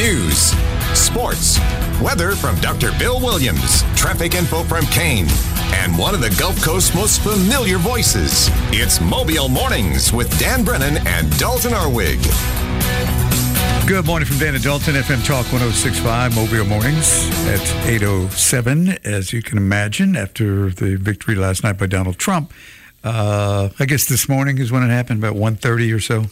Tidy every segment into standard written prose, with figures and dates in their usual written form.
news, sports, weather from Dr. Bill Williams, traffic info from Kane, and one of the Gulf Coast's most familiar voices. It's Mobile Mornings with Dan Brennan and Dalton Arwig. Good morning from Dan and Dalton, FM Talk 106.5, Mobile Mornings at 8:07. As you can imagine, after the victory last night by Donald Trump, I guess this morning is when it happened, about 1:30 or so.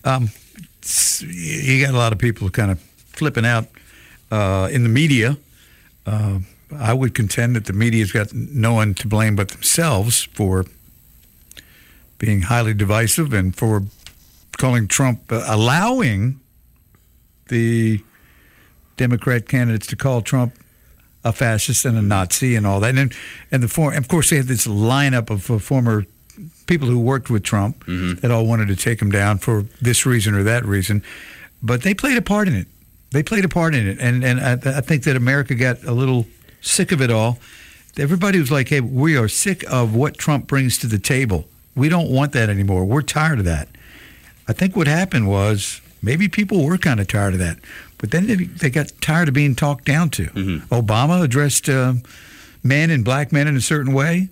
You got a lot of people kind of flipping out in the media. I would contend that the media's got no one to blame but themselves for being highly divisive and for calling Trump, allowing the Democrat candidates to call Trump a fascist and a Nazi and all that. And of course, they had this lineup of former people who worked with Trump that all wanted to take him down for this reason or that reason. But they played a part in it. And I think that America got a little sick of it all. Everybody was like, hey, we are sick of what Trump brings to the table. We don't want that anymore. We're tired of that. I think what happened was maybe people were kind of tired of that. But then they got tired of being talked down to. Obama addressed men and black men in a certain way.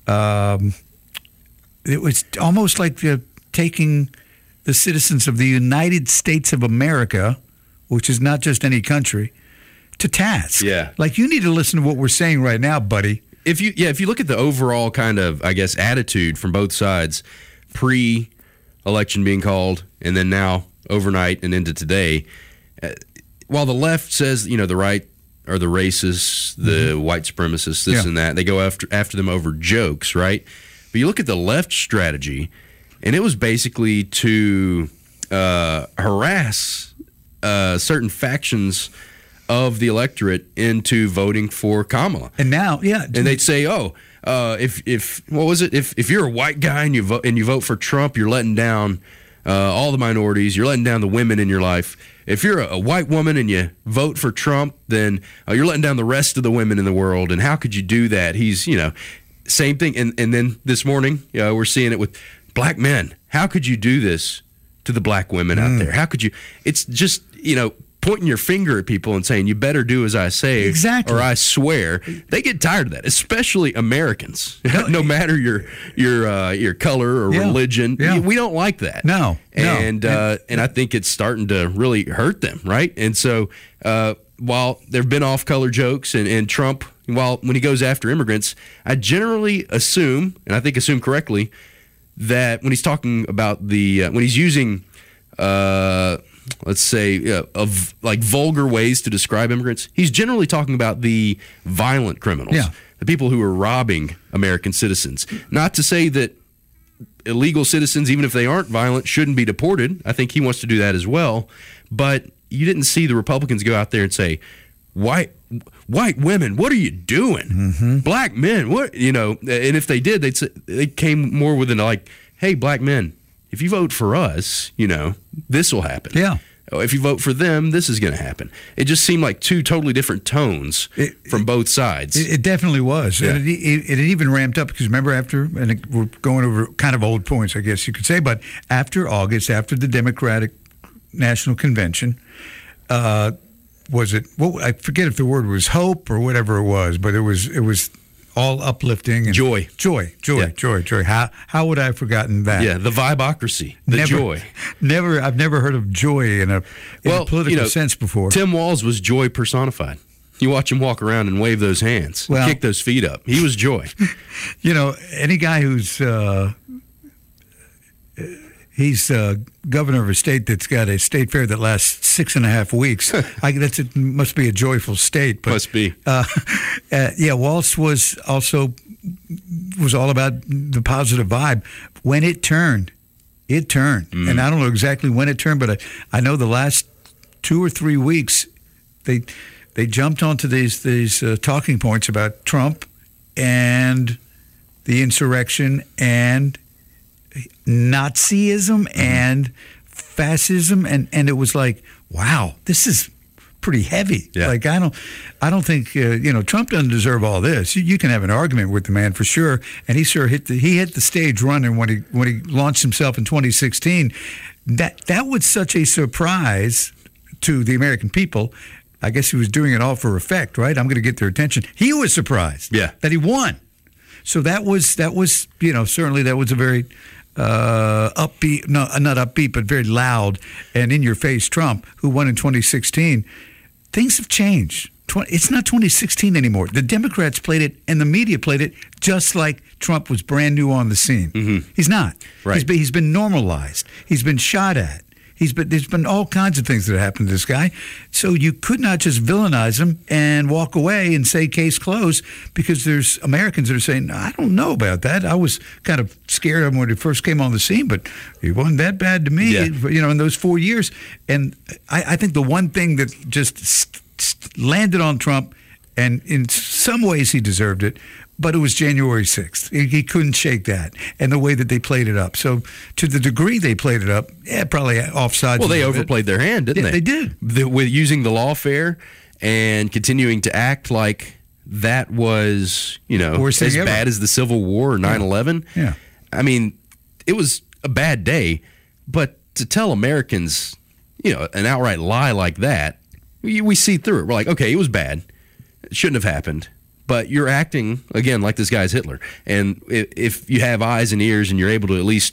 It was almost like taking the citizens of the United States of America, which is not just any country, to task. Yeah. Like, you need to listen to what we're saying right now, buddy. If you look at the overall kind of, I guess, attitude from both sides, pre-election being called, and then now overnight and into today, while the left says, the right are the racists, the white supremacists, this and that, they go after them over jokes, right? But you look at the left strategy, and it was basically to harass certain factions of the electorate into voting for Kamala. And now, and they'd say, if what was it? If you're a white guy and you vote for Trump, you're letting down all the minorities. You're letting down the women in your life. If you're a white woman and you vote for Trump, then you're letting down the rest of the women in the world. And how could you do that? He's, same thing. And then this morning, we're seeing it with black men. How could you do this to the black women out there? How could you? It's just, pointing your finger at people and saying, you better do as I say, exactly, or I swear. They get tired of that, especially Americans. No matter your color or religion, we don't like that. No. And I think it's starting to really hurt them, right? And so while there have been off-color jokes and Trump, when he goes after immigrants, I generally assume, and I think assume correctly, that when he's talking about when he's using let's say, like vulgar ways to describe immigrants, he's generally talking about the violent criminals, the people who are robbing American citizens. Not to say that illegal citizens, even if they aren't violent, shouldn't be deported. I think he wants to do that as well. But you didn't see the Republicans go out there and say, white women, what are you doing? Black men, what? And if they did, they came more within like, hey, black men, if you vote for us, this will happen. Yeah. If you vote for them, this is going to happen. It just seemed like two totally different tones from both sides. It definitely was. Yeah. And it even ramped up because remember we're going over kind of old points, I guess you could say, but after August, after the Democratic National Convention, was it? Well, I forget if the word was hope or whatever it was, but it was all uplifting and joy. How would I have forgotten that? Yeah, the vibocracy, joy. I've never heard of joy in a political sense before. Tim Walz was joy personified. You watch him walk around and wave those hands, kick those feet up. He was joy. Any guy who's he's governor of a state that's got a state fair that lasts 6.5 weeks. It must be a joyful state. But, must be. Walz was all about the positive vibe. When it turned. And I don't know exactly when it turned, but I know the last 2 or 3 weeks they jumped onto these talking points about Trump and the insurrection and Nazism and fascism, and it was like, wow, this is pretty heavy. Yeah. Like I don't think Trump doesn't deserve all this. You can have an argument with the man for sure, and he sure hit the stage running when he launched himself in 2016. That was such a surprise to the American people. I guess he was doing it all for effect, right? I'm going to get their attention. He was surprised that he won. So that was certainly that was a very upbeat, no, not upbeat, but very loud and in-your-face Trump, who won in 2016. Things have changed. It's not 2016 anymore. The Democrats played it and the media played it just like Trump was brand new on the scene. Mm-hmm. He's not. Right. He's been normalized. He's been shot at. There's been all kinds of things that happened to this guy. So you could not just villainize him and walk away and say case closed, because there's Americans that are saying, I don't know about that. I was kind of scared of him when he first came on the scene, but he wasn't that bad to me, in those 4 years. And I think the one thing that just landed on Trump, and in some ways he deserved it, but it was January 6th. He couldn't shake that, and the way that they played it up. So to the degree they played it up, probably offsides. Well, they overplayed their hand, didn't they? They did. With using the lawfare and continuing to act like that was, as bad as the Civil War or 9/11. Yeah. I mean, it was a bad day, but to tell Americans, an outright lie like that, we see through it. We're like, okay, it was bad. It shouldn't have happened. But you're acting, again, like this guy's Hitler. And if you have eyes and ears and you're able to at least,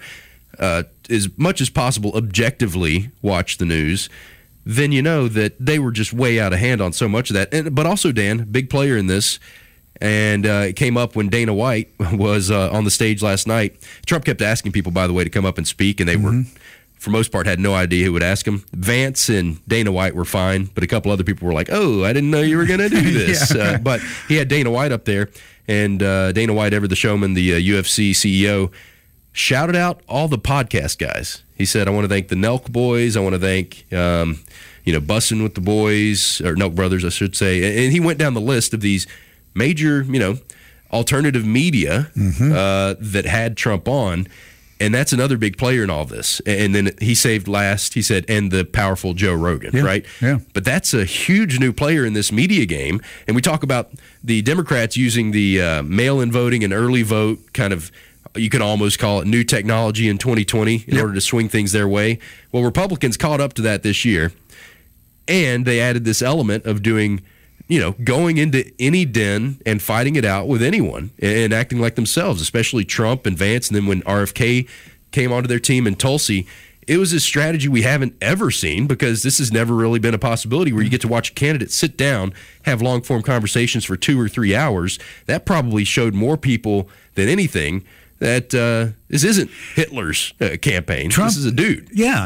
as much as possible objectively watch the news, then you know that they were just way out of hand on so much of that. But also, Dan, big player in this, and it came up when Dana White was on the stage last night. Trump kept asking people, by the way, to come up and speak, and they were, for most part, had no idea who would ask him. Vance and Dana White were fine, but a couple other people were like, oh, I didn't know you were going to do this. But he had Dana White up there, and Dana White, ever the showman, the UFC CEO, shouted out all the podcast guys. He said, I want to thank the Nelk boys. I want to thank, Bussin' with the Boys, or Nelk Brothers, I should say. And he went down the list of these major, alternative media that had Trump on. And that's another big player in all this. And then he saved last, he said, and the powerful Joe Rogan, right? Yeah. But that's a huge new player in this media game. And we talk about the Democrats using the mail-in voting and early vote, kind of, you can almost call it new technology in 2020 in order to swing things their way. Well, Republicans caught up to that this year. And they added this element of doing, going into any den and fighting it out with anyone and acting like themselves, especially Trump and Vance. And then when RFK came onto their team in Tulsi, it was a strategy we haven't ever seen, because this has never really been a possibility where you get to watch a candidate sit down, have long-form conversations for 2 or 3 hours. That probably showed more people than anything that this isn't Hitler's campaign. Trump, this is a dude. Yeah.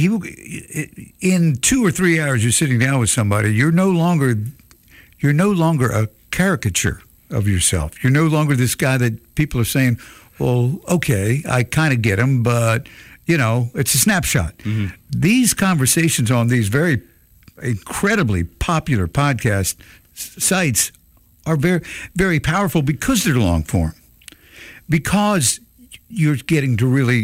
He in 2 or 3 hours you're sitting down with somebody, you're no longer a caricature of yourself. You're no longer this guy that people are saying, well, okay, I kind of get him, but, it's a snapshot. Mm-hmm. These conversations on these very incredibly popular podcast sites are very, very powerful because they're long form. Because you're getting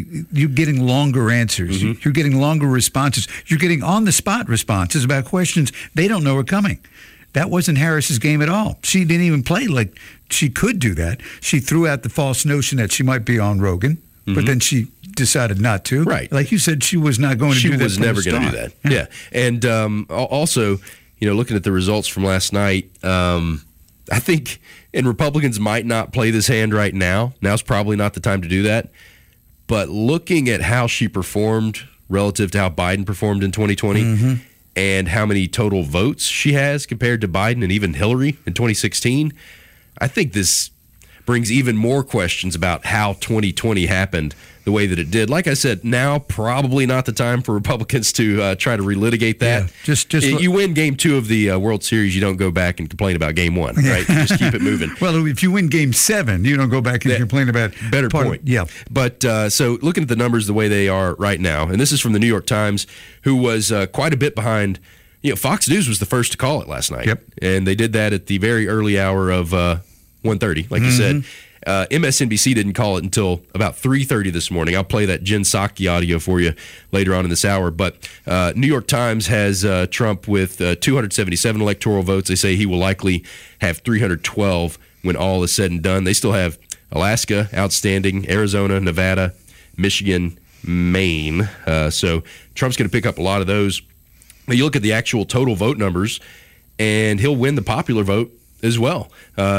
longer answers. Mm-hmm. You're getting longer responses. You're getting on-the-spot responses about questions they don't know are coming. That wasn't Harris's game at all. She didn't even play like she could do that. She threw out the false notion that she might be on Rogan, but then she decided not to. Right. Like you said, she was not going to do that. She was never going to do that. Yeah. And also, looking at the results from last night, I think, and Republicans might not play this hand right now. Now's probably not the time to do that. But looking at how she performed relative to how Biden performed in 2020 and how many total votes she has compared to Biden and even Hillary in 2016, I think this brings even more questions about how 2020 happened the way that it did. Like I said, now probably not the time for Republicans to try to relitigate that. Yeah, you win Game 2 of the World Series, you don't go back and complain about Game 1, right? You just keep it moving. Well, if you win Game 7, you don't go back and complain about better point. Yeah. But so looking at the numbers the way they are right now, and this is from the New York Times, who was quite a bit behind. Fox News was the first to call it last night. Yep. And they did that at the very early hour of 1:30, like you said. MSNBC didn't call it until about 3:30 this morning. I'll play that Jen Psaki audio for you later on in this hour. But New York Times has Trump with 277 electoral votes. They say he will likely have 312 when all is said and done. They still have Alaska, outstanding, Arizona, Nevada, Michigan, Maine. So Trump's going to pick up a lot of those. You look at the actual total vote numbers, and he'll win the popular vote as well.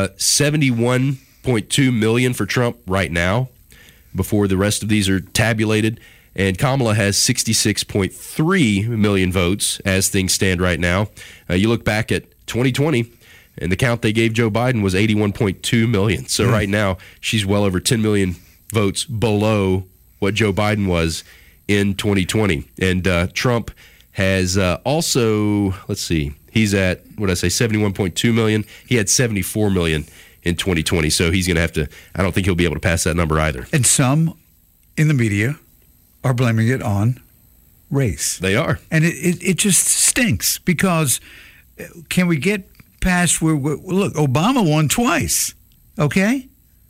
71.2 million for Trump right now, before the rest of these are tabulated. And Kamala has 66.3 million votes as things stand right now. You look back at 2020, and the count they gave Joe Biden was 81.2 million. So right now, she's well over 10 million votes below what Joe Biden was in 2020. And Trump has also, let's see, he's at, 71.2 million. He had 74 million in 2020. So he's going to have to, I don't think he'll be able to pass that number either. And some in the media are blaming it on race. They are. And it just stinks, because can we get past where, look, Obama won twice, okay?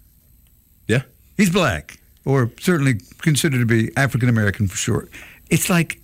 Yeah. He's black, or certainly considered to be African American for sure. It's like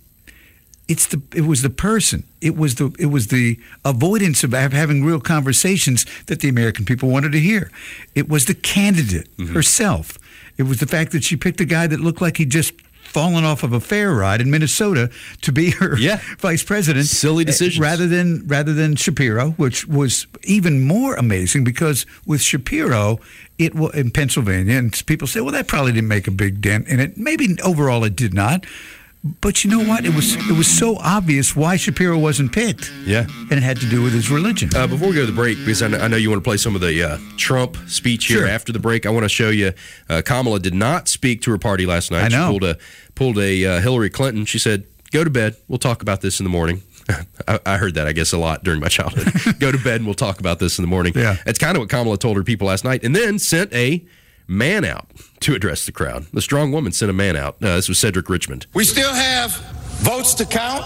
it was the person. It was the avoidance of having real conversations that the American people wanted to hear. It was the candidate herself. It was the fact that she picked a guy that looked like he just fallen off of a fair ride in Minnesota to be her vice president. Silly decisions. Rather than Shapiro, which was even more amazing, because with Shapiro, it was in Pennsylvania, and people say, well, that probably didn't make a big dent in it. Maybe overall it did not. But you know what? It was so obvious why Shapiro wasn't picked. Yeah. And it had to do with his religion. Before we go to the break, because I know you want to play some of the Trump speech here after the break, I want to show you Kamala did not speak to her party last night. I know. She pulled a Hillary Clinton. She said, go to bed. We'll talk about this in the morning. I heard that, I guess, a lot during my childhood. Go to bed and we'll talk about this in the morning. Yeah. That's kind of what Kamala told her people last night, and then sent a man out to address the crowd. The strong woman sent a man out. This was Cedric Richmond. We still have votes to count.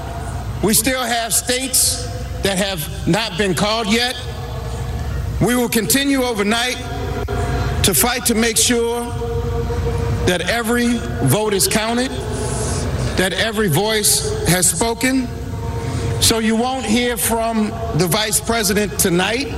We still have states that have not been called yet. We will continue overnight to fight to make sure that every vote is counted, that every voice has spoken. So you won't hear from the vice president tonight,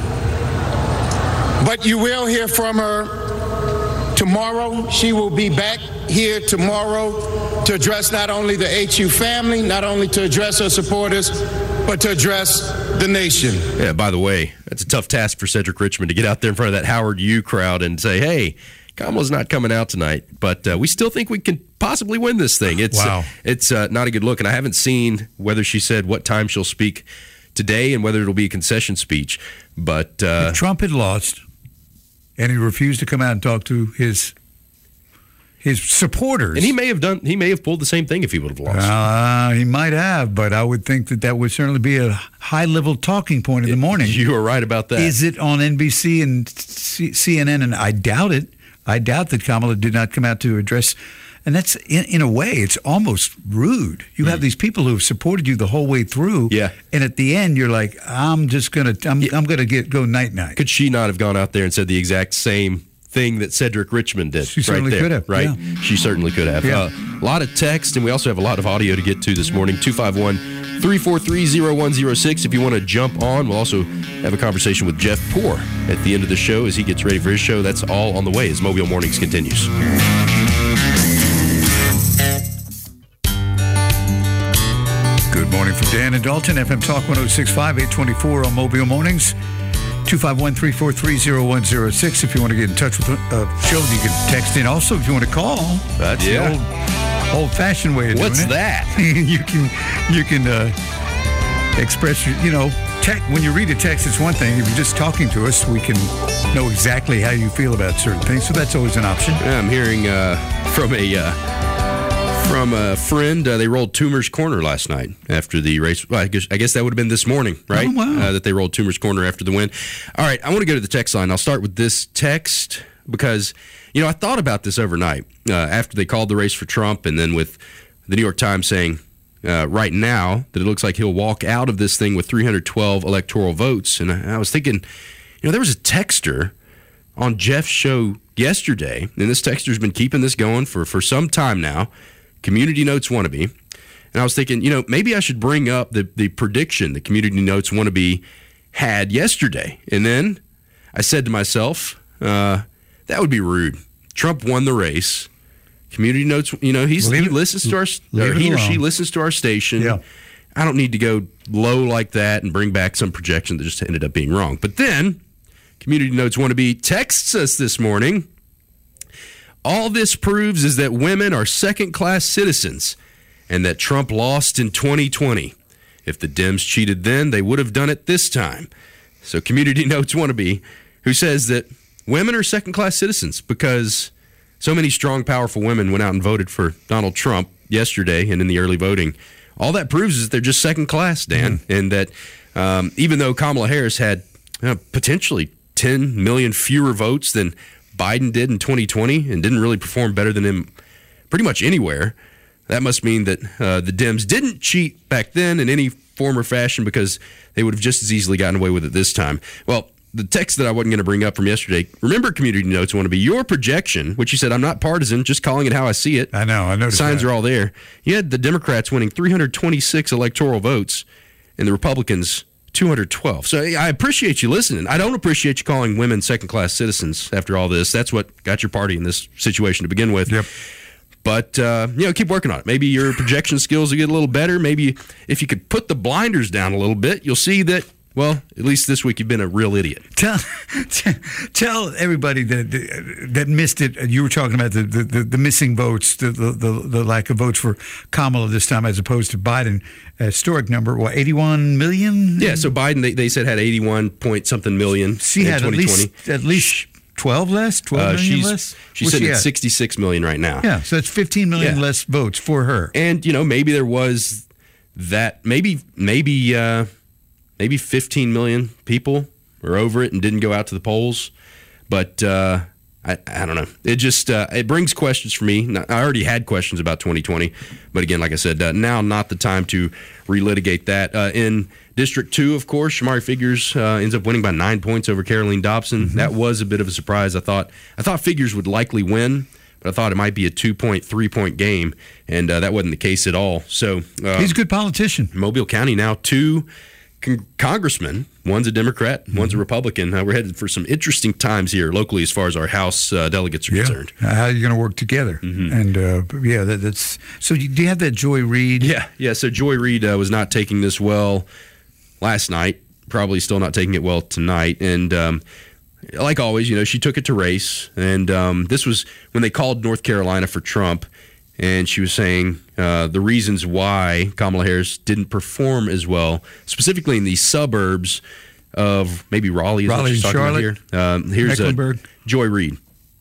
but you will hear from her tomorrow. She will be back here tomorrow to address not only the HU family, not only to address her supporters, but to address the nation. Yeah, by the way, that's a tough task for Cedric Richmond to get out there in front of that Howard U crowd and say, hey, Kamala's not coming out tonight, but we still think we can possibly win this thing. It's not a good look, and I haven't seen whether she said what time she'll speak today and whether it'll be a concession speech. But if Trump had lost, and he refused to come out and talk to his supporters. And he may have pulled the same thing if he would have lost. He might have, but I would think that would certainly be a high-level talking point in the morning. You are right about that. Is it on NBC and CNN? And I doubt it. I doubt that Kamala did not come out to address. And that's, in a way, it's almost rude. You have these people who have supported you the whole way through. Yeah. And at the end, you're like, I'm going to go night-night. Could she not have gone out there and said the exact same thing that Cedric Richmond did? She certainly could have. Right? Yeah. She certainly could have. Yeah. A lot of text, and we also have a lot of audio to get to this morning. 251-343-0106. If you want to jump on, we'll also have a conversation with Jeff Poore at the end of the show as he gets ready for his show. That's all on the way as Mobile Mornings continues. Good morning from Dan and Dalton, FM Talk 106.5, 824 on Mobile Mornings. 251-343-0106. If you want to get in touch with the show, you can text in. Also, if you want to call, that's the old-fashioned way of doing it. What's that? you can express your, when you read a text, it's one thing. If you're just talking to us, we can know exactly how you feel about certain things. So that's always an option. Yeah, I'm hearing from a friend, they rolled Toomer's Corner last night after the race. Well, I guess that would have been this morning, right? Oh, wow. That they rolled Toomer's Corner after the win. All right, I want to go to the text line. I'll start with this text because, I thought about this overnight after they called the race for Trump, and then with the New York Times saying right now that it looks like he'll walk out of this thing with 312 electoral votes. And I was thinking, there was a texter on Jeff's show yesterday, and this texter's been keeping this going for some time now. Community Notes Wannabe. And I was thinking, maybe I should bring up the prediction that Community Notes Wannabe had yesterday. And then I said to myself, that would be rude. Trump won the race. Community Notes, he listens to our, or he or she listens to our station. Yeah. I don't need to go low like that and bring back some projection that just ended up being wrong. But then, Community Notes Wannabe texts us this morning. All this proves is that women are second-class citizens and that Trump lost in 2020. If the Dems cheated then, they would have done it this time. So Community Notes Wannabe, who says that women are second-class citizens because so many strong, powerful women went out and voted for Donald Trump yesterday and in the early voting. All that proves is that they're just second-class, Dan, and that even though Kamala Harris had potentially 10 million fewer votes than Biden did in 2020 and didn't really perform better than him pretty much anywhere, that must mean that the Dems didn't cheat back then in any form or fashion because they would have just as easily gotten away with it this time. Well, the text that I wasn't going to bring up from yesterday, remember, Community Notes want to be your projection, which you said, I'm not partisan, just calling it how I see it. I know. I noticed Signs that. are all there. You had the Democrats winning 326 electoral votes and the Republicans 212. So I appreciate you listening. I don't appreciate you calling women second-class citizens after all this. That's what got your party in this situation to begin with. Yep. But, keep working on it. Maybe your projection skills will get a little better. Maybe if you could put the blinders down a little bit, you'll see that, well, at least this week you've been a real idiot. Tell everybody that missed it. You were talking about the missing votes, the lack of votes for Kamala this time as opposed to Biden. A historic number, 81 million? Yeah, so Biden, they said, had 81 point something million She in had 2020. at least 12 less? 12 million less? She's sitting at 66 million right now. Yeah, so that's 15 million less votes for her. And, maybe there was that, maybe 15 million people were over it and didn't go out to the polls. But I don't know. It just it brings questions for me. I already had questions about 2020. But again, like I said, now not the time to relitigate that. In District 2, of course, Shamari Figures ends up winning by 9 points over Caroline Dobson. Mm-hmm. That was a bit of a surprise. I thought Figures would likely win, but I thought it might be a 2-point, 3-point game, and that wasn't the case at all. So he's a good politician. Mobile County now 2 congressmen. One's a Democrat, one's a Republican. We're headed for some interesting times here locally as far as our House delegates are concerned. How are you going to work together? Mm-hmm. And that's so. Do you have that Joy Reid? Yeah. So Joy Reid was not taking this well last night. Probably still not taking it well tonight. And like always, she took it to race. And this was when they called North Carolina for Trump. And she was saying the reasons why Kamala Harris didn't perform as well, specifically in the suburbs of maybe Raleigh. Raleigh, Charlotte. Here's Joy Reid.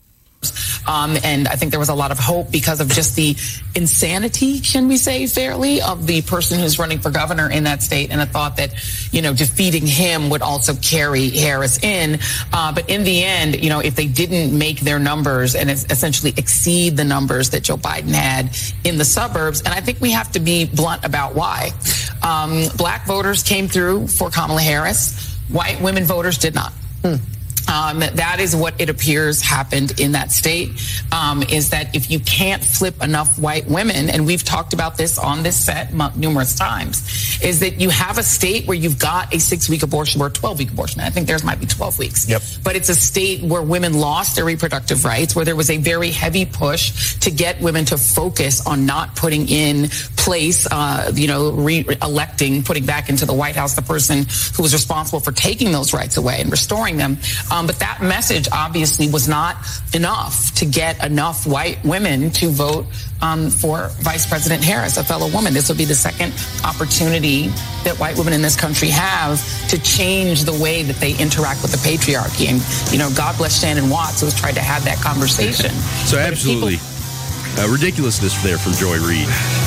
And I think there was a lot of hope because of just the insanity, can we say fairly, of the person who's running for governor in that state, and a thought that, defeating him would also carry Harris in. But in the end, if they didn't make their numbers and essentially exceed the numbers that Joe Biden had in the suburbs, and I think we have to be blunt about why. Black voters came through for Kamala Harris. White women voters did not. That is what it appears happened in that state, is that if you can't flip enough white women, and we've talked about this on this set numerous times, is that you have a state where you've got a 6-week abortion or a 12-week abortion. I think theirs might be 12 weeks. Yep. But it's a state where women lost their reproductive rights, where there was a very heavy push to get women to focus on not putting in place, re-electing, putting back into the White House the person who was responsible for taking those rights away and restoring them. But that message obviously was not enough to get enough white women to vote for Vice President Harris, a fellow woman. This will be the second opportunity that white women in this country have to change the way that they interact with the patriarchy. And, God bless Shannon Watts, who has tried to have that conversation. So absolutely. Ridiculousness there from Joy Reid.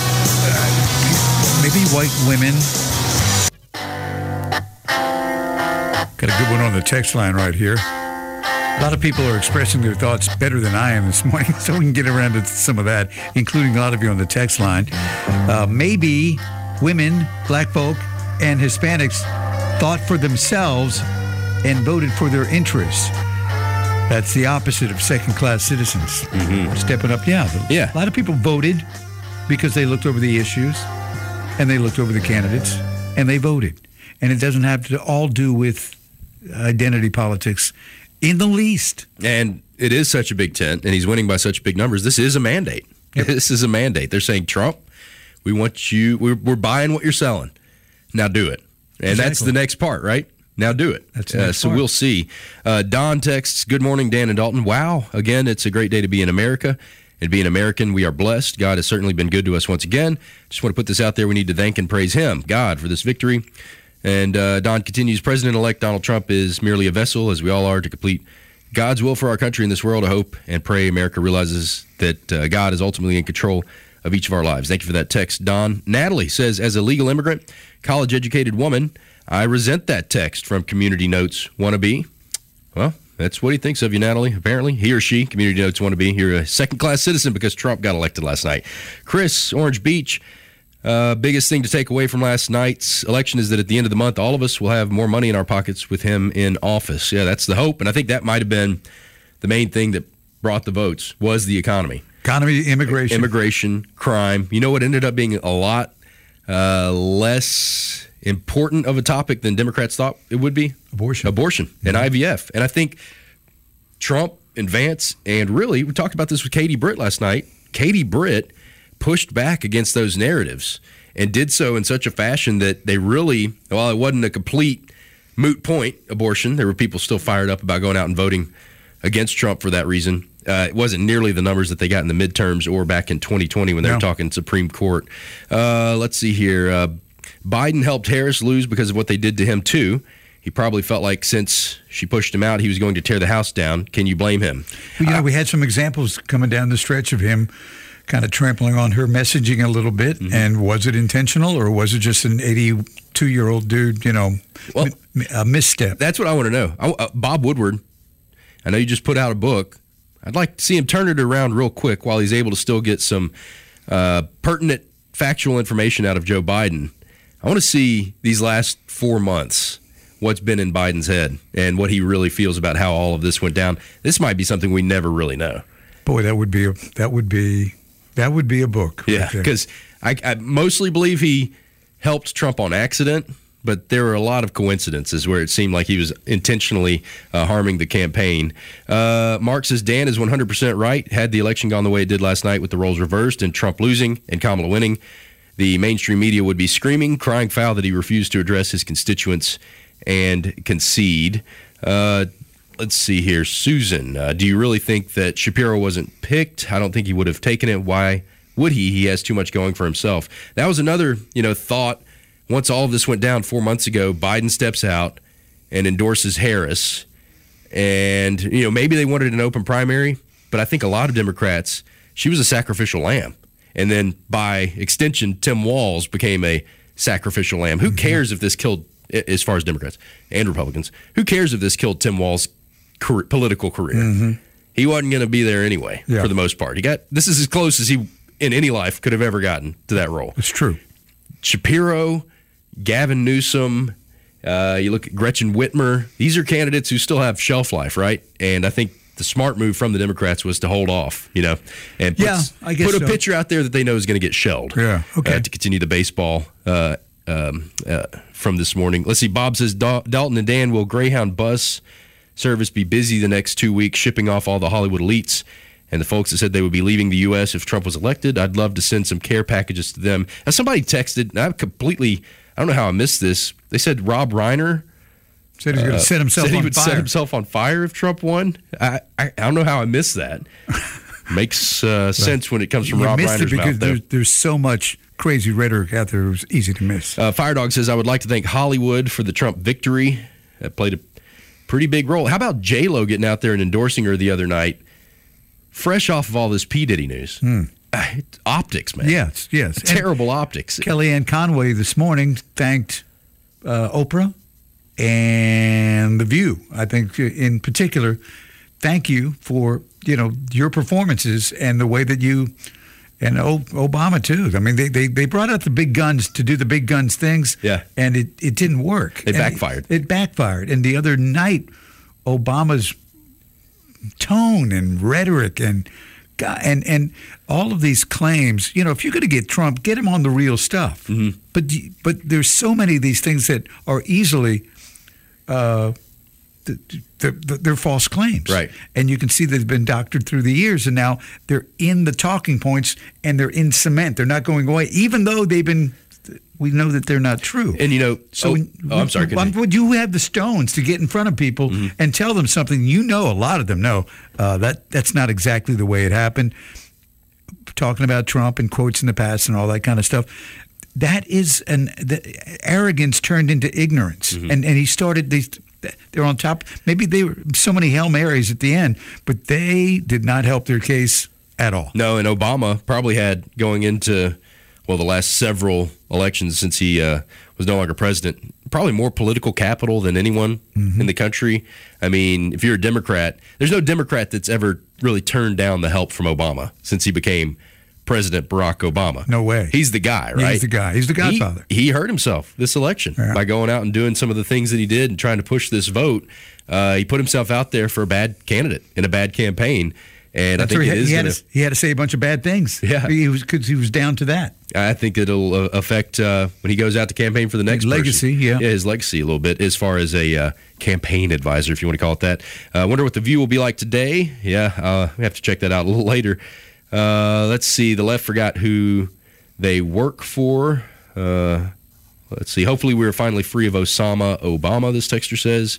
Maybe white women. Got a good one on the text line right here. A lot of people are expressing their thoughts better than I am this morning, so we can get around to some of that, including a lot of you on the text line. Maybe women, black folk, and Hispanics thought for themselves and voted for their interests. That's the opposite of second-class citizens. Mm-hmm. Stepping up, yeah. A lot of people voted because they looked over the issues, and they looked over the candidates, and they voted. And it doesn't have to all do with identity politics in the least. And it is such a big tent, and he's winning by such big numbers. This is a mandate. Yep. This is a mandate. They're saying, Trump, We want you. We're buying what you're selling. Now do it. And that's the next part, right? Now do it. That's the next so part. We'll see. Don texts, good morning, Dan and Dalton. Wow. Again, it's a great day to be in America. And being American, we are blessed. God has certainly been good to us once again. Just want to put this out there. We need to thank and praise him, God, for this victory. And Don continues, President-elect Donald Trump is merely a vessel, as we all are, to complete God's will for our country in this world. I hope and pray America realizes that God is ultimately in control of each of our lives. Thank you for that text, Don. Natalie says, as a legal immigrant, college-educated woman, I resent that text from Community Notes wannabe. Well, that's what he thinks of you, Natalie. Apparently, he or she, Community Notes wannabe, you're a second-class citizen because Trump got elected last night. Chris, Orange Beach, biggest thing to take away from last night's election is that at the end of the month, all of us will have more money in our pockets with him in office. Yeah, that's the hope, and I think that might have been the main thing that brought the votes was the economy. Economy, immigration, crime. You know what ended up being a lot less important of a topic than Democrats thought it would be? Abortion and IVF. And I think Trump and Vance, and really, we talked about this with Katie Britt last night. Katie Britt pushed back against those narratives and did so in such a fashion that they really, while it wasn't a complete moot point, abortion, there were people still fired up about going out and voting against Trump for that reason. It wasn't nearly the numbers that they got in the midterms or back in 2020 when they were talking Supreme Court. Let's see here. Biden helped Harris lose because of what they did to him, too. He probably felt like since she pushed him out, he was going to tear the house down. Can you blame him? Well, we had some examples coming down the stretch of him kind of trampling on her messaging a little bit. Mm-hmm. And was it intentional or was it just an 82-year-old dude, a misstep? That's what I want to know. Bob Woodward, I know you just put out a book. I'd like to see him turn it around real quick while he's able to still get some pertinent factual information out of Joe Biden. I want to see these last 4 months, what's been in Biden's head and what he really feels about how all of this went down. This might be something we never really know. Boy, that would be a book. Yeah, because I mostly believe he helped Trump on accident, but there were a lot of coincidences where it seemed like he was intentionally harming the campaign. Mark says, Dan is 100% right. Had the election gone the way it did last night with the roles reversed and Trump losing and Kamala winning, the mainstream media would be screaming, crying foul that he refused to address his constituents and concede. Let's see here. Susan, do you really think that Shapiro wasn't picked? I don't think he would have taken it. Why would he? He has too much going for himself. That was another, thought. Once all of this went down 4 months ago, Biden steps out and endorses Harris. And, maybe they wanted an open primary, but I think a lot of Democrats, she was a sacrificial lamb. And then by extension, Tim Walz became a sacrificial lamb. Who cares if this killed, as far as Democrats and Republicans, who cares if this killed Tim Walz's political career? Mm-hmm. He wasn't going to be there anyway, for the most part. This is as close as he, in any life, could have ever gotten to that role. It's true. Shapiro, Gavin Newsom, you look at Gretchen Whitmer. These are candidates who still have shelf life, right? And I think the smart move from the Democrats was to hold off, and put a pitcher out there that they know is going to get shelled. Yeah, okay. To continue the baseball from this morning. Let's see. Bob says, Dalton and Dan, will Greyhound bus service be busy the next 2 weeks shipping off all the Hollywood elites and the folks that said they would be leaving the U.S. if Trump was elected? I'd love to send some care packages to them. Now, somebody texted, and I don't know how I missed this. They said Rob Reiner said he's going to set himself on fire. He would set himself on fire if Trump won. I don't know how I missed that. Makes sense when it comes from Rob Reiner's mouth, though. There's so much crazy rhetoric out there. It was easy to miss. Firedog says, I would like to thank Hollywood for the Trump victory. That played a pretty big role. How about J-Lo getting out there and endorsing her the other night, fresh off of all this P. Diddy news? Optics, man. Yes. Terrible optics. Kellyanne Conway this morning thanked Oprah and The View. I think in particular, thank you for, your performances and the way that you, and Obama too. I mean, they brought out the big guns to do the big guns things. Yeah. And it didn't work. It backfired. It backfired. And the other night, Obama's tone and rhetoric and all of these claims, if you're going to get Trump, get him on the real stuff. Mm-hmm. But there's so many of these things that are easily they're false claims. Right. And you can see they've been doctored through the years, and now they're in the talking points and they're in cement. They're not going away, even though we know that they're not true. And, I'm sorry. Would you have the stones to get in front of people and tell them something a lot of them know that's not exactly the way it happened? Talking about Trump and quotes in the past and all that kind of stuff. That is the arrogance turned into ignorance. And he started they're on top. Maybe they were so many Hail Marys at the end, but they did not help their case at all. No, and Obama probably had going into the last several elections since he was no longer president, probably more political capital than anyone in the country. I mean, if you're a Democrat, there's no Democrat that's ever really turned down the help from Obama since he became President Barack Obama. No way. He's the guy, right? He's the guy. He's the godfather. He hurt himself this election by going out and doing some of the things that he did and trying to push this vote. He put himself out there for a bad candidate in a bad campaign. And I think he had to say a bunch of bad things. Yeah, because he was down to that. I think it'll affect when he goes out to campaign for the next legacy. Person. Yeah, his legacy a little bit as far as a campaign advisor, if you want to call it that. I wonder what the View will be like today. Yeah, we have to check that out a little later. Let's see. The left forgot who they work for. Let's see. Hopefully, we're finally free of Osama Obama. This texter says,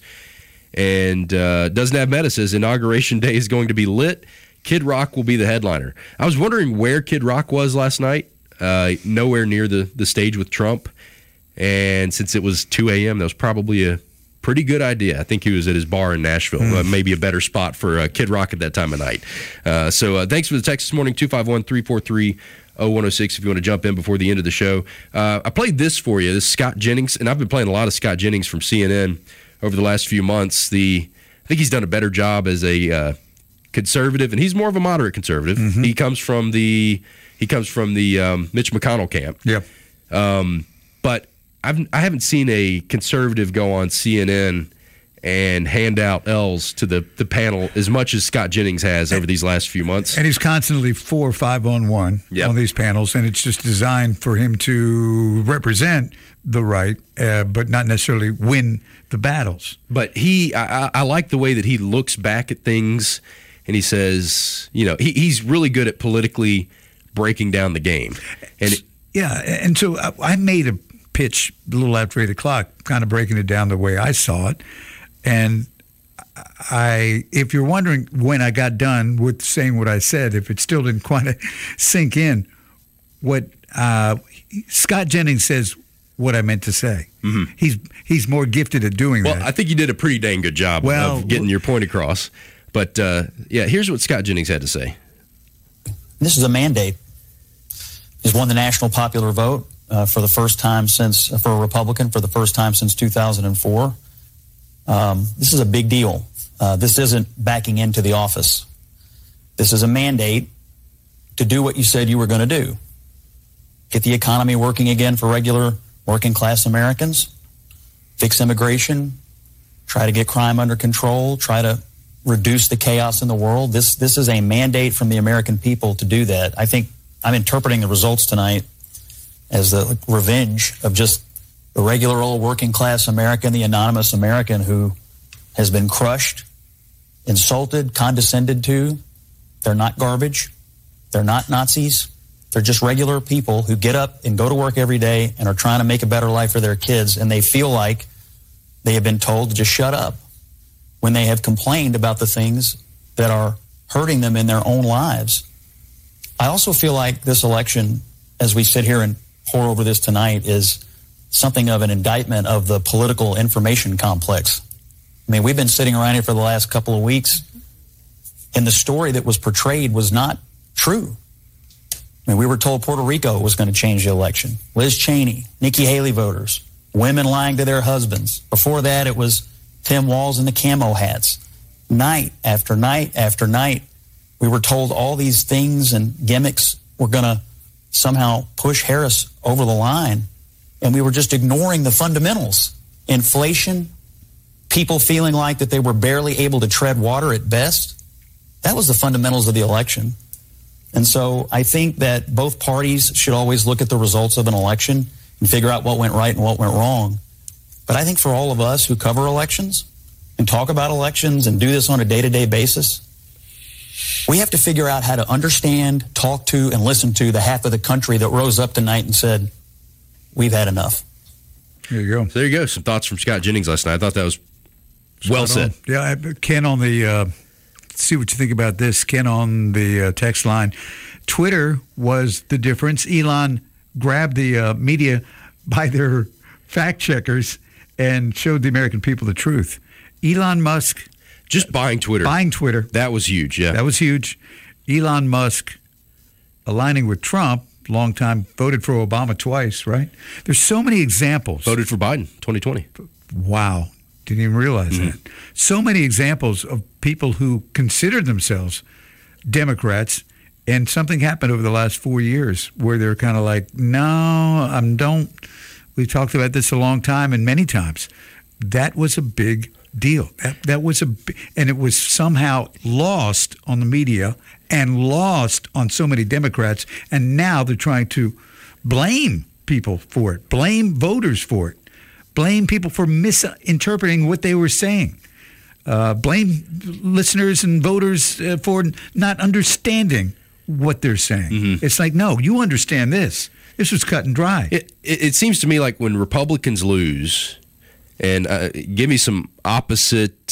and Doesn't Have Meta says inauguration day is going to be lit. Kid Rock will be the headliner. I was wondering where Kid Rock was last night. Nowhere near the stage with Trump. And since it was 2 a.m., that was probably a pretty good idea. I think he was at his bar in Nashville. Maybe a better spot for Kid Rock at that time of night. So thanks for the text this morning, 251-343-0106 if you want to jump in before the end of the show. I played this for you. This is Scott Jennings, and I've been playing a lot of Scott Jennings from CNN over the last few months. I think he's done a better job as a conservative, and he's more of a moderate conservative. He comes from the Mitch McConnell camp. Yeah. But I haven't seen a conservative go on CNN and hand out L's to the panel as much as Scott Jennings has over these last few months. And he's constantly 4 or 5 on 1 on these panels, and it's just designed for him to represent the right, but not necessarily win the battles. But I like the way that he looks back at things, and he says, he's really good at politically breaking down the game. And so I made a pitch a little after 8 o'clock, kind of breaking it down the way I saw it. And if you're wondering when I got done with saying what I said, if it still didn't quite sink in, what Scott Jennings says what I meant to say. He's more gifted at doing that. Well, I think you did a pretty dang good job of getting your point across. But, here's what Scott Jennings had to say. This is a mandate. He's won the national popular vote for the first time for a Republican, for the first time since 2004. This is a big deal. This isn't backing into the office. This is a mandate to do what you said you were going to do. Get the economy working again for regular working class Americans, fix immigration, try to get crime under control, try to reduce the chaos in the world. This is a mandate from the American people to do that. I think I'm interpreting the results tonight as the revenge of just the regular old working class American, the anonymous American who has been crushed, insulted, condescended to. They're not garbage. They're not Nazis. They're just regular people who get up and go to work every day and are trying to make a better life for their kids, and they feel like they have been told to just shut up when they have complained about the things that are hurting them in their own lives. I also feel like this election, as we sit here and pour over this tonight, is something of an indictment of the political information complex. I mean, we've been sitting around here for the last couple of weeks, and the story that was portrayed was not true. I mean, we were told Puerto Rico was going to change the election. Liz Cheney, Nikki Haley voters, women lying to their husbands. Before that, it was Tim Walz and the camo hats. Night after night after night, we were told all these things and gimmicks were going to somehow push Harris over the line, and we were just ignoring the fundamentals. Inflation, people feeling like that they were barely able to tread water at best. That was the fundamentals of the election. And so I think that both parties should always look at the results of an election and figure out what went right and what went wrong. But I think for all of us who cover elections, and talk about elections and do this on a day-to-day basis, we have to figure out how to understand, talk to, and listen to the half of the country that rose up tonight and said, we've had enough. There you go. So there you go. Some thoughts from Scott Jennings last night. I thought that was well said. Yeah, Ken on the, see what you think about this. Ken on the text line. Twitter was the difference. Elon grabbed the media by their fact checkers and showed the American people the truth. Elon Musk. Just buying Twitter. That was huge, yeah. That was huge. Elon Musk aligning with Trump, long time, voted for Obama twice, right? There's so many examples. Voted for Biden, 2020. Wow. Didn't even realize that. So many examples of people who considered themselves Democrats, and something happened over the last 4 years where they're kind of like, no, don't. We've talked about this a long time and many times. That was a big deal. That was and it was somehow lost on the media and lost on so many Democrats. And now they're trying to blame people for it, blame voters for it, blame people for misinterpreting what they were saying, blame listeners and voters for not understanding what they're saying. It's like, no, you understand this. This was cut and dry. It seems to me like when Republicans lose, and give me some opposite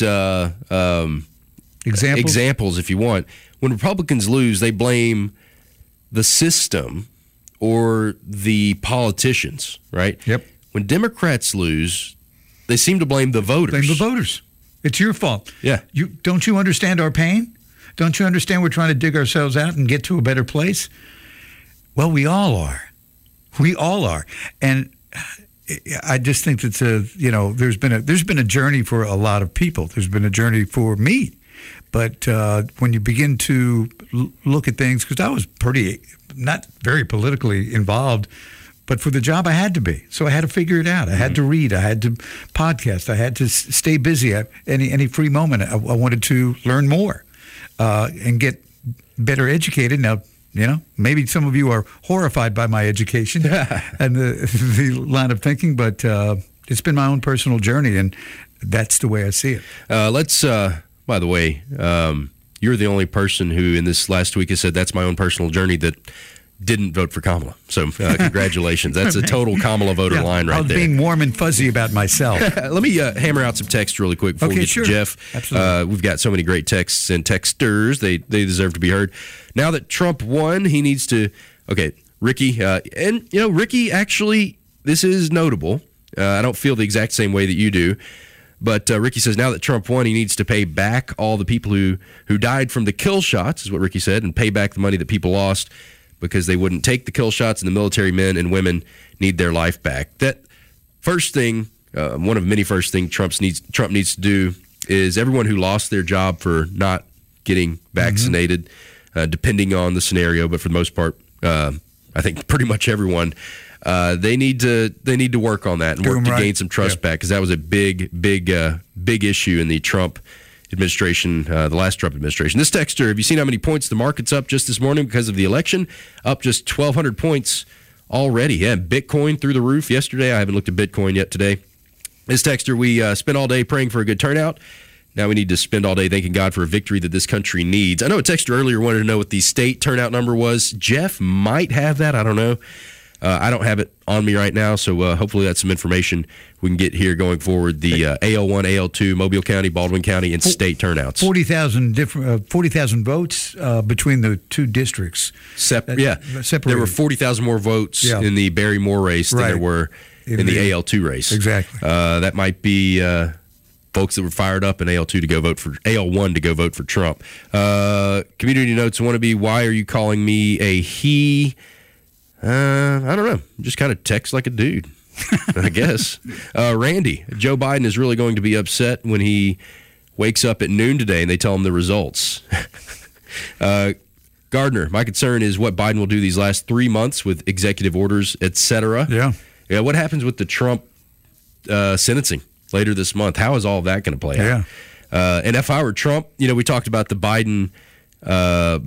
examples if you want. When Republicans lose, they blame the system or the politicians, right? Yep. When Democrats lose, they seem to blame the voters. Blame the voters. It's your fault. Yeah. Don't you understand our pain? Don't you understand we're trying to dig ourselves out and get to a better place? Well, we all are. We all are. And I just think that there's been a journey for a lot of people. There's been a journey for me, but when you begin to look at things, because I was not very politically involved, but for the job I had to be, so I had to figure it out. I had to read, I had to podcast, I had to stay busy. Any free moment, I wanted to learn more and get better educated. Now, maybe some of you are horrified by my education and the line of thinking, but it's been my own personal journey, and that's the way I see it. By the way, you're the only person who in this last week has said that's my own personal journey that didn't vote for Kamala. So congratulations. That's a total Kamala voter line right there. I was being warm and fuzzy about myself. Let me hammer out some text really quick before we get to Jeff. Absolutely. We've got so many great texts and texters. They deserve to be heard. Now that Trump won, he needs to – okay, Ricky. Ricky, actually, this is notable. I don't feel the exact same way that you do. But Ricky says now that Trump won, he needs to pay back all the people who died from the kill shots, is what Ricky said, and pay back the money that people lost because they wouldn't take the kill shots, and the military men and women need their life back. That first thing, one of many first things Trump needs to do is everyone who lost their job for not getting vaccinated, depending on the scenario, but for the most part, I think pretty much everyone, they need to work on that and work to gain some trust back, because that was a big issue in the Trump administration, the last Trump administration. This texter, have you seen how many points the market's up just this morning because of the election? Up just 1,200 points already. Yeah, Bitcoin through the roof yesterday. I haven't looked at Bitcoin yet today. This texter, we spent all day praying for a good turnout. Now we need to spend all day thanking God for a victory that this country needs. I know a texter earlier wanted to know what the state turnout number was. Jeff might have that. I don't know. I don't have it on me right now, so hopefully that's some information we can get here going forward. The AL1, AL2, Mobile County, Baldwin County, and state turnouts. 40,000 votes between the two districts. Separated. There were 40,000 more votes in the Barry Moore race than there were in the AL2 race. Exactly. That might be folks that were fired up in AL2 to go vote for AL1 to go vote for Trump. Community notes want to be, why are you calling me a he? I don't know. Just kind of text like a dude, I guess. Randy, Joe Biden is really going to be upset when he wakes up at noon today and they tell him the results. Gardner, my concern is what Biden will do these last 3 months with executive orders, etc. Yeah. What happens with the Trump sentencing later this month? How is all of that going to play out? And if I were Trump, we talked about the Biden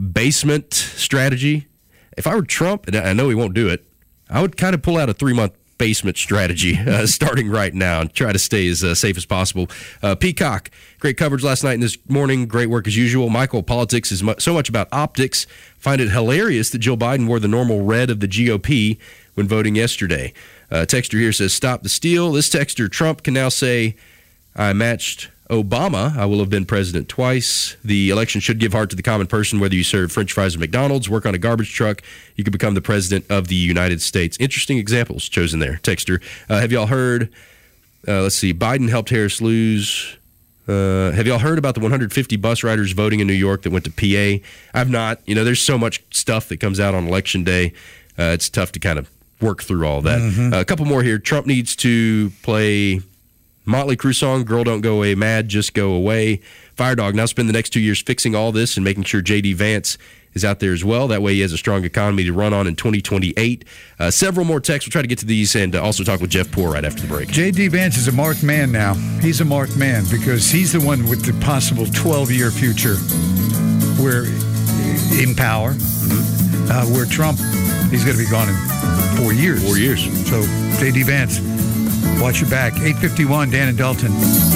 basement strategy. If I were Trump, and I know he won't do it, I would kind of pull out a 3-month basement strategy starting right now and try to stay as safe as possible. Peacock, great coverage last night and this morning. Great work as usual. Michael, politics is so much about optics. Find it hilarious that Joe Biden wore the normal red of the GOP when voting yesterday. Texter here says, stop the steal. This texter, Trump, can now say, I matched Obama. I will have been president twice. The election should give heart to the common person, whether you serve French fries at McDonald's, work on a garbage truck, you could become the president of the United States. Interesting examples chosen there. Texter, have y'all heard, let's see, Biden helped Harris lose. Have y'all heard about the 150 bus riders voting in New York that went to PA? I've not. There's so much stuff that comes out on Election Day. It's tough to kind of work through all that. A couple more here. Trump needs to play Motley Crue song, Girl Don't Go Away Mad, Just Go Away. Firedog now spend the next 2 years fixing all this and making sure J.D. Vance is out there as well. That way he has a strong economy to run on in 2028. Several more texts. We'll try to get to these and also talk with Jeff Poore right after the break. J.D. Vance is a marked man now. He's a marked man because he's the one with the possible 12-year future where in power, where Trump, he's going to be gone in 4 years. 4 years. So J.D. Vance, watch your back. 8:51, Dan and Dalton.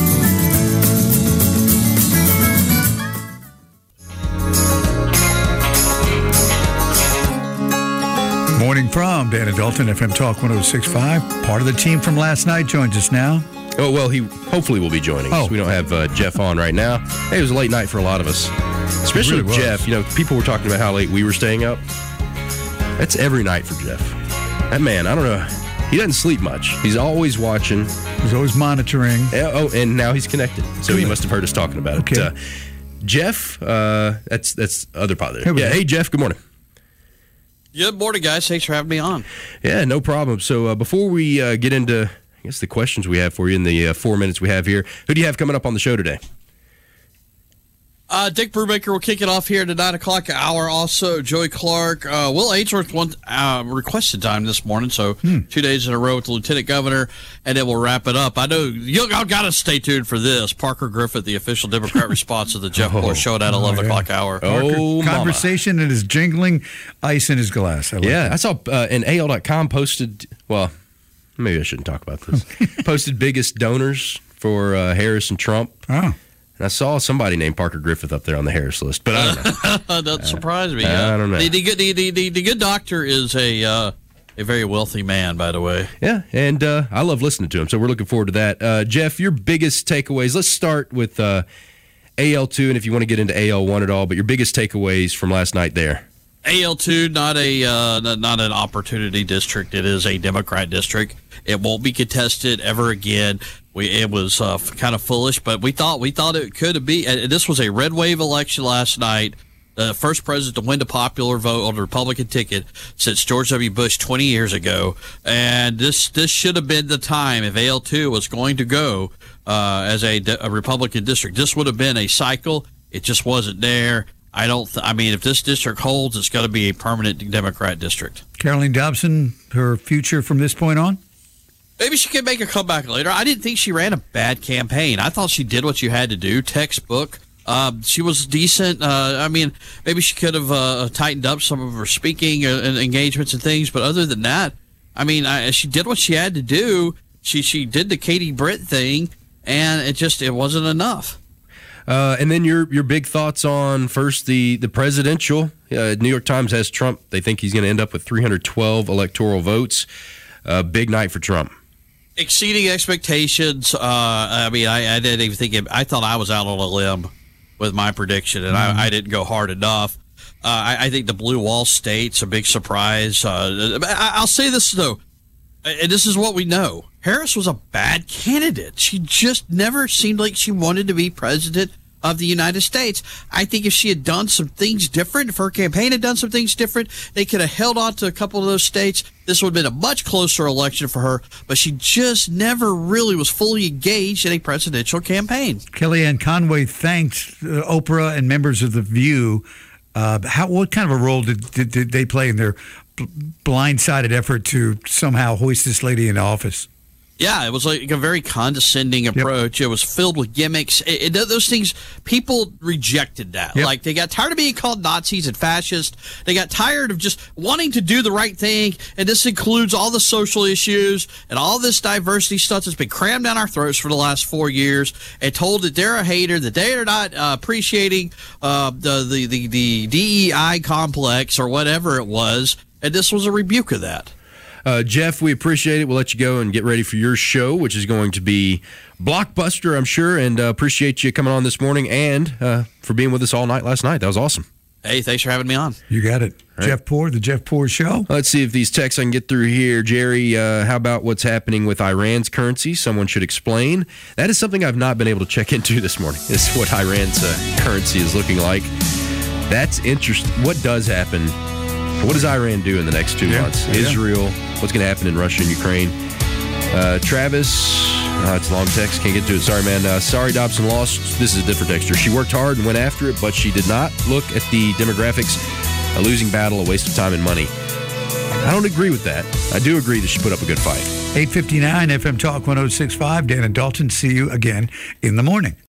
Morning from Dan and Dalton, FM Talk 106.5. Part of the team from last night joins us now. Oh, well, he hopefully will be joining us. We don't have Jeff on right now. Hey, it was a late night for a lot of us, especially with Jeff. People were talking about how late we were staying up. That's every night for Jeff. That man, I don't know. He doesn't sleep much. He's always watching. He's always monitoring. And now he's connected. So he must have heard us talking about it. Okay. Jeff, that's other part there. Hey, Jeff, good morning. Good morning, guys. Thanks for having me on. Yeah, no problem. So before we get into, I guess, the questions we have for you in the 4 minutes we have here, who do you have coming up on the show today? Dick Brubaker will kick it off here at the 9 o'clock hour. Also, Joey Clark. Will Ainsworth requested time this morning, so 2 days in a row with the Lieutenant Governor, and then we'll wrap it up. I know y'all got to stay tuned for this. Parker Griffith, the official Democrat response to the Jeff Poore show at 11 o'clock hour. Conversation and his jingling ice in his glass. I saw and AL.com posted, well, maybe I shouldn't talk about this, posted biggest donors for Harris and Trump. Oh. I saw somebody named Parker Griffith up there on the Harris list, but I don't know. Doesn't surprise me. I don't know. The good doctor is a very wealthy man, by the way. Yeah, and I love listening to him, so we're looking forward to that. Jeff, your biggest takeaways. Let's start with AL2, and if you want to get into AL1 at all, but your biggest takeaways from last night there. AL2, not an opportunity district. It is a Democrat district. It won't be contested ever again. It was kind of foolish, but we thought it could be. This was a red wave election last night. The first president to win the popular vote on the Republican ticket since George W. Bush 20 years ago. And this should have been the time if AL2 was going to go as a Republican district. This would have been a cycle. It just wasn't there. I mean, if this district holds, it's going to be a permanent Democrat district. Caroline Dobson, her future from this point on? Maybe she can make a comeback later. I didn't think she ran a bad campaign. I thought she did what you had to do. Textbook. She was decent. I mean, maybe she could have tightened up some of her speaking and engagements and things. But other than that, I mean, she did what she had to do. She did the Katie Britt thing, and it wasn't enough. And then your big thoughts on first the presidential. New York Times has Trump. They think he's going to end up with 312 electoral votes. Big night for Trump. Exceeding expectations. I mean, I didn't even think I thought I was out on a limb with my prediction, and I didn't go hard enough. I think the blue wall state's a big surprise. I'll say this, though, and this is what we know. Harris was a bad candidate. She just never seemed like she wanted to be president of the United States. I think if she had done some things different, if her campaign had done some things different, they could have held on to a couple of those states. This would have been a much closer election for her, but she just never really was fully engaged in a presidential campaign. Kellyanne Conway thanked Oprah and members of The View. What kind of a role did they play in their blindsided effort to somehow hoist this lady into office? Yeah, it was like a very condescending approach. Yep. It was filled with gimmicks. Those things, people rejected that. Yep. Like, they got tired of being called Nazis and fascists. They got tired of just wanting to do the right thing. And this includes all the social issues and all this diversity stuff that's been crammed down our throats for the last 4 years, and told that they're a hater, that they are not appreciating the DEI complex or whatever it was. And this was a rebuke of that. Jeff, we appreciate it. We'll let you go and get ready for your show, which is going to be blockbuster, I'm sure, and appreciate you coming on this morning and for being with us all night last night. That was awesome. Hey, thanks for having me on. You got it. Right. Jeff Poor, the Jeff Poor Show. Let's see if these texts I can get through here. Jerry, how about what's happening with Iran's currency? Someone should explain. That is something I've not been able to check into this morning, is what Iran's currency is looking like. That's interesting. What does happen? What does Iran do in the next 2 months? Israel, what's going to happen in Russia and Ukraine? Travis, it's a long text, can't get to it. Sorry, man. Sorry, Dobson lost. This is a different texture. She worked hard and went after it, but she did not look at the demographics. A losing battle, a waste of time and money. I don't agree with that. I do agree that she put up a good fight. 8:59 FM Talk 106.5. Dan and Dalton, see you again in the morning.